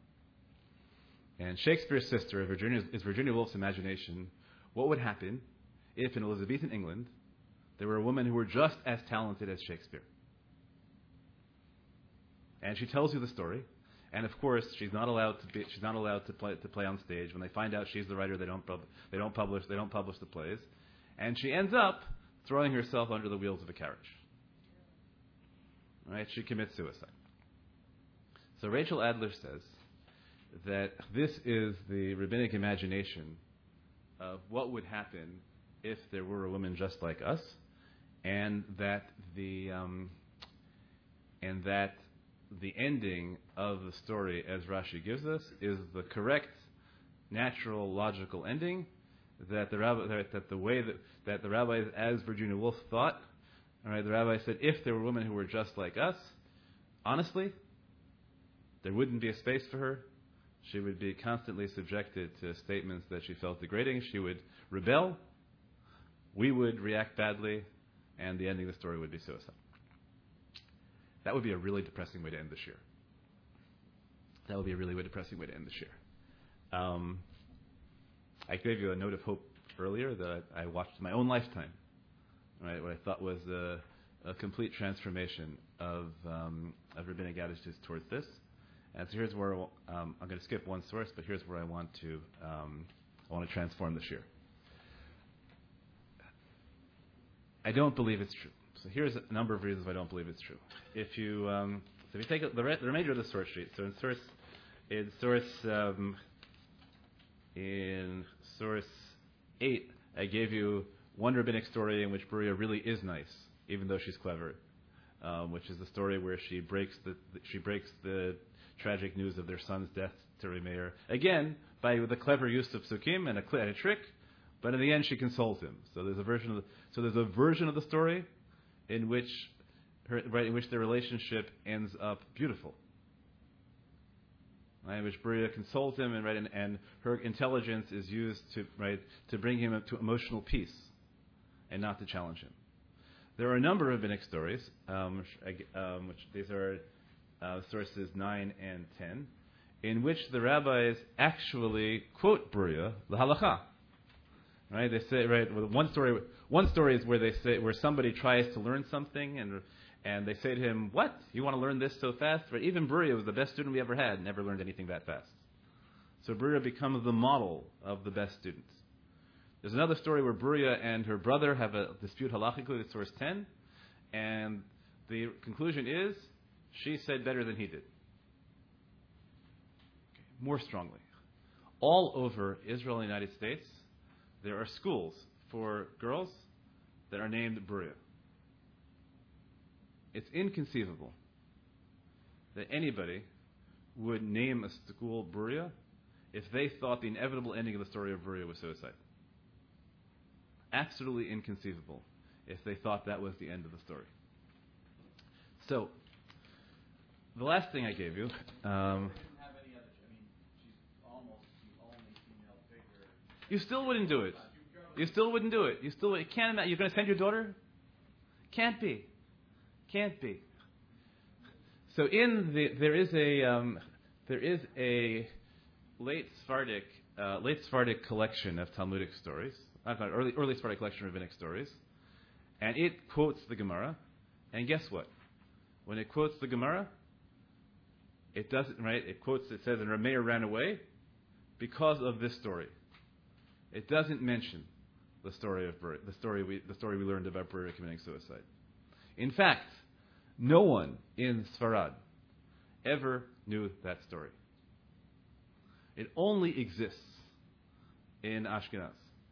And Shakespeare's Sister is Virginia, is Virginia Woolf's imagination. What would happen if in Elizabethan England there were a woman who were just as talented as Shakespeare? And she tells you the story. And of course, she's not allowed to be, she's not allowed to play to play on stage. When they find out she's the writer, they don't pub, they don't publish they don't publish the plays, and she ends up throwing herself under the wheels of a carriage. Right? She commits suicide. So Rachel Adler says that this is the rabbinic imagination of what would happen if there were a woman just like us, and that the um, and that the ending of the story, as Rashi gives us, is the correct, natural, logical ending. That the rabbi, that, that the way that, that the rabbis, as Virginia Woolf thought, all right, the rabbi said, if there were women who were just like us, honestly, there wouldn't be a space for her. She would be constantly subjected to statements that she felt degrading. She would rebel. We would react badly, and the ending of the story would be suicide. That would be a really depressing way to end this year. That would be a really depressing way to end this year. Um, I gave you a note of hope earlier that I, I watched in my own lifetime, right? What I thought was a, a complete transformation of, um, of rabbinic attitudes towards this. And so here's where um, I'm going to skip one source, but here's where I want to um, I want to transform this year. I don't believe it's true. So here's a number of reasons why I don't believe it's true. If you um, so if you take a, the, re- the remainder of the source sheet, so in source in source um, in source eight, I gave you one rabbinic story in which Beruah really is nice, even though she's clever, um, which is the story where she breaks the, the she breaks the tragic news of their son's death to Reb Meir, again by the clever use of psukim and a, and a trick, but in the end she consoles him. So there's a version of the, so there's a version of the story in which her, right in which their relationship ends up beautiful. Right, in which Beruah consoles him, and right, and, and her intelligence is used to right to bring him to emotional peace, and not to challenge him. There are a number of rabbinic stories, um, which, um, which these are uh, sources nine and ten, in which the rabbis actually quote Beruah the halacha. Right, they say right. One story, one story is where they say where somebody tries to learn something, and and they say to him, "What? You want to learn this so fast?" Right? Even Beruah was the best student we ever had, never learned anything that fast. So Beruah becomes the model of the best students. There's another story where Beruah and her brother have a dispute halachically, that's source ten, and the conclusion is she said better than he did. Okay. More strongly, all over Israel and the United States, there are schools for girls that are named Beruah. It's inconceivable that anybody would name a school Beruah if they thought the inevitable ending of the story of Beruah was suicide. Absolutely inconceivable if they thought that was the end of the story. So, the last thing I gave you. Um, you still wouldn't do it. You still wouldn't do it. You still it can't imagine. You're going to send your daughter? Can't be. Can't be. So in the there is a um, there is a late Sephardic uh, late Sephardic collection of Talmudic stories. Not early early Sephardic collection of rabbinic stories, and it quotes the Gemara. And guess what? When it quotes the Gemara, it doesn't right. It quotes. It says, "And Reb Meir ran away because of this story." It doesn't mention the story of Beruah, the story we the story we learned about Beruah committing suicide. In fact, no one in Sfarad ever knew that story. It only exists in Ashkenaz.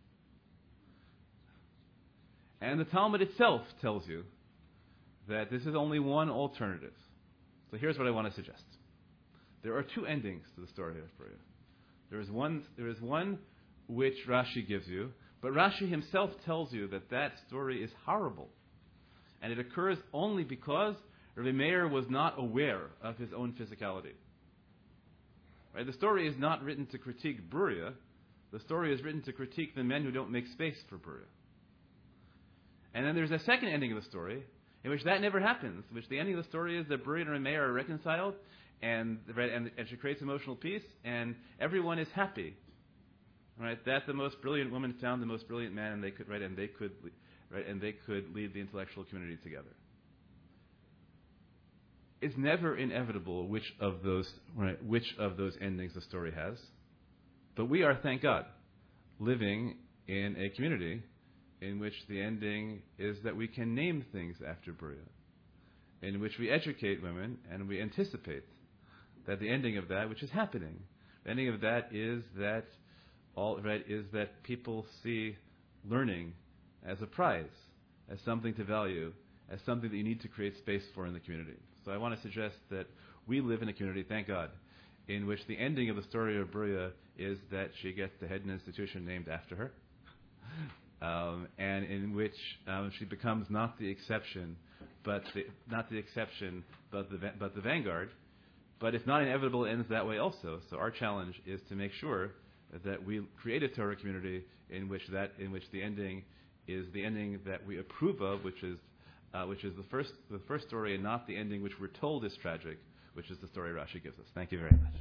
And the Talmud itself tells you that this is only one alternative. So here's what I want to suggest. There are two endings to the story of Beruah. There is one. There is one which Rashi gives you, but Rashi himself tells you that that story is horrible. And it occurs only because Reb Meir was not aware of his own physicality. Right? The story is not written to critique Beruah. The story is written to critique the men who don't make space for Beruah. And then there's a second ending of the story, in which that never happens, in which the ending of the story is that Beruah and Reb Meir are reconciled, and, and, and she creates emotional peace, and everyone is happy. Right? That the most brilliant woman found the most brilliant man, and they could right, and they could right, and they could lead the intellectual community together. it's never inevitable which of those right, which of those endings the story has. But we are, thank God, living in a community in which the ending is that we can name things after Bria, in which we educate women and we anticipate that the ending of that, which is happening, the ending of that is that all right is that people see learning as a prize, as something to value, as something that you need to create space for in the community. So I want to suggest that we live in a community, thank God, in which the ending of the story of Bria is that she gets to head an institution named after her, um, and in which um, she becomes not the exception, but the, not the exception, but the but the vanguard. But it's not inevitable it ends that way also. So our challenge is to make sure that we create a Torah community in which that in which the ending is the ending that we approve of, which is uh, which is the first the first story, and not the ending which we're told is tragic, which is the story Rashi gives us. Thank you very much.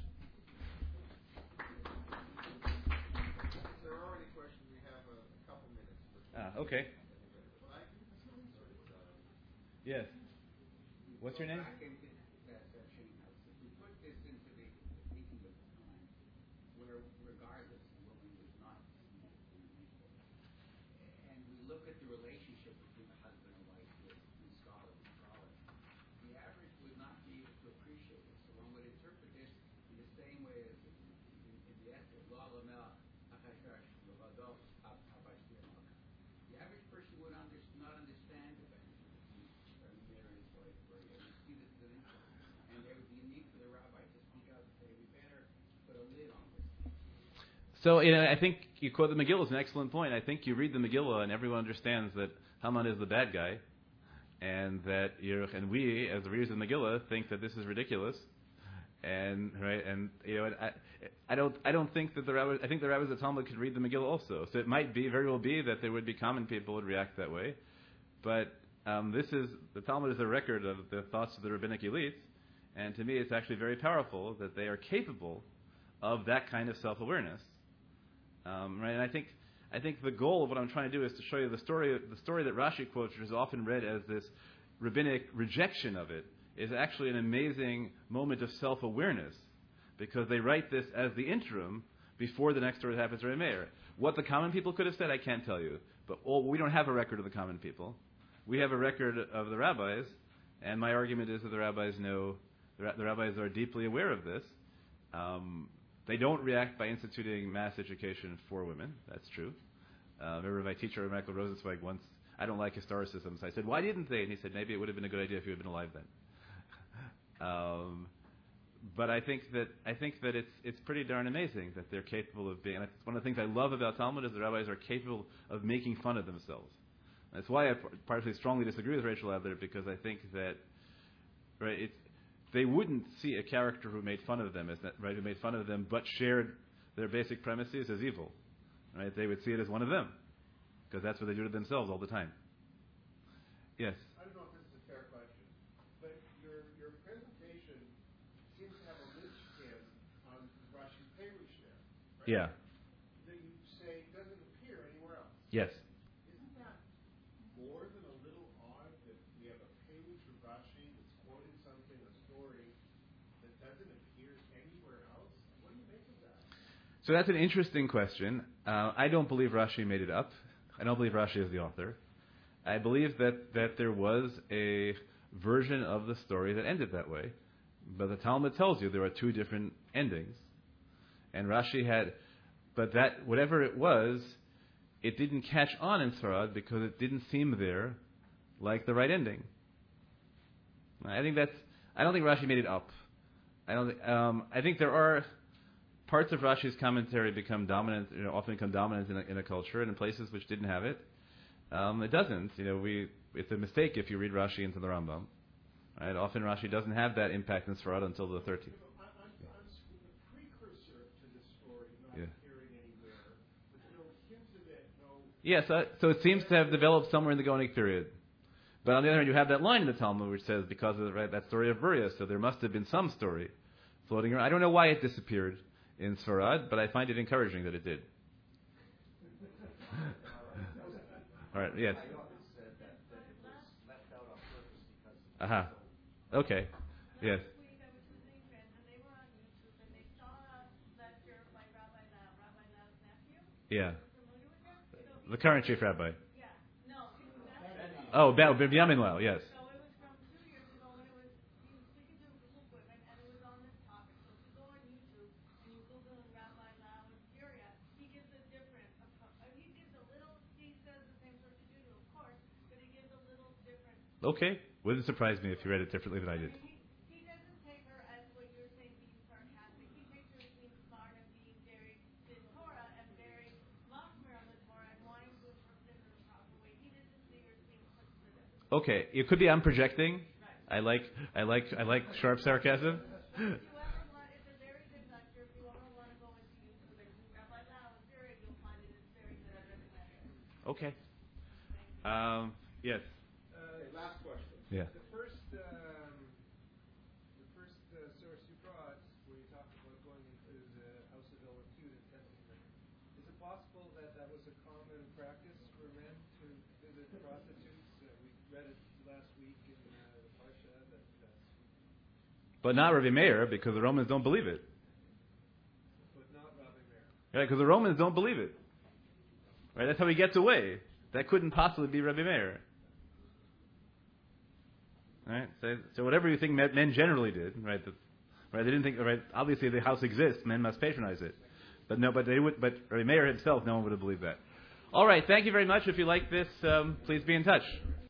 There are already questions. We have a, a couple minutes. Ah, okay. Yes. What's your name? Back into that section, if we put this into the thinking of the time, where regardless the woman was not equal, and we look at the relationship between the husband and wife with the scholar and scholar, the average would not be able to appreciate it. So one would interpret this in the same way as in, in, in the essay, Lo Lamel Achashverosh Levado Habashtir Malka. The average person would under, not understand the benefit between Mary and his wife, where you see this as an insult. And there would be a need for the rabbi to speak out and say, we better put a lid on this. So you know, I think you quote the Megillah is an excellent point. I think you read the Megillah and everyone understands that Haman is the bad guy, and that you're, and we, as the readers of the Megillah, think that this is ridiculous. And right, and you know, I, I don't, I don't think that the rabbis, I think the rabbis of Talmud could read the Megillah also. So it might be, very well be, that there would be common people who would react that way. But um, this is the Talmud is a record of the thoughts of the rabbinic elites, and to me, it's actually very powerful that they are capable of that kind of self-awareness. Um, right, and I think, I think the goal of what I'm trying to do is to show you the story, the story that Rashi quotes, which is often read as this rabbinic rejection of it, is actually an amazing moment of self-awareness, because they write this as the interim before the next story that happens to Meir. What the common people could have said, I can't tell you. But all, we don't have a record of the common people. We have a record of the rabbis, and my argument is that the rabbis know, the, the rabbis are deeply aware of this. Um, they don't react by instituting mass education for women. That's true. Uh, I remember my teacher, Michael Rosenzweig, once, I don't like historicism, so I said, why didn't they? And he said, maybe it would have been a good idea if you had been alive then. Um, but I think that I think that it's it's pretty darn amazing that they're capable of being. And it's one of the things I love about Talmud is the rabbis are capable of making fun of themselves. And that's why I partially strongly disagree with Rachel Adler, because I think that right it's they wouldn't see a character who made fun of them as that, right who made fun of them but shared their basic premises as evil. Right? They would see it as one of them, because that's what they do to themselves all the time. Yes. I don't know if this is a fair question, but your your presentation seems to have a linchpin on Rashi Perush there. Right? Yeah. That you say doesn't appear anywhere else. Yes. Isn't that more than a little odd that we have a Perush of Rashi that's quoting something, a story, that doesn't appear anywhere else? What do you make of that? So that's an interesting question. Uh, I don't believe Rashi made it up. I don't believe Rashi is the author. I believe that, that there was a version of the story that ended that way. But the Talmud tells you there are two different endings. And Rashi had, but that, whatever it was, it didn't catch on in Sfarad because it didn't seem there like the right ending. I think that's, I don't think Rashi made it up. I don't think, um, I think there are parts of Rashi's commentary become dominant, you know, often become dominant in a, in a culture, and in places which didn't have it. Um, it doesn't. You know, we it's a mistake if you read Rashi into the Rambam. Right? Often Rashi doesn't have that impact in Sfarad until the thirteenth. I'm, I'm, I'm the precursor to this story not Yeah. appearing anywhere, but no hints of it, no. Yes, yeah, so, so it seems to have developed somewhere in the Gaonic period. But on the other hand, you have that line in the Talmud which says because of the, right, that story of Bria, so there must have been some story floating around. I don't know why it disappeared in Sfarad, but I find it encouraging that it did. All right, yes. I often said that, that it was left out on purpose because Aha. Uh-huh. Okay. Yes. Last week I was visiting friends and they were on YouTube and they saw a lecture by Rabbi Lau, Rabbi Lau's nephew. Yeah. Are you familiar with him? So The current chief rabbi. yeah. No, he was not. Oh, Ba- Binyamin Lau, yes. So it was from two years ago when it was, he was speaking to a group of women and it was on this topic. So if you go on YouTube and you Google in Rabbi Lau in Syria, he gives a different, appro- uh, he gives a little, he says the same sort you do, of course, but he gives a little different. Okay. Wouldn't surprise me if you read it differently than I did. He, he doesn't take her as what you're saying being sarcastic. He takes her as being smart and being very in Torah and very machmir on the Torah and wanting to interpret it in the proper way. He doesn't see her as being chutzpah. Okay, it could be I'm projecting. I like, I like, I like sharp sarcasm. If you ever want, it's a very good lecture. If you ever want to go into YouTube and do Rabbi Lau in Syria, you'll find it is very good. I recommend it. Okay. Um, yes. Uh, last question. Yeah. The first, um, the first uh, source you brought, where you talked about going into the house of Elohim and testing them, is it possible that that was a common practice for men to visit prostitutes? Uh, we read it last week in uh, the Parsha that that's, But not Rabbi Meir, because the Romans don't believe it. but not Rabbi Meir. Right? Because the Romans don't believe it. Right? That's how he gets away. That couldn't possibly be Rabbi Meir. Right? So, so whatever you think men, men generally did, right? The, right? They didn't think. Right? Obviously, the house exists. Men must patronize it. But no. But they would. But Rabbi Meir himself, no one would have believed that. All right. Thank you very much. If you like this, um, please be in touch.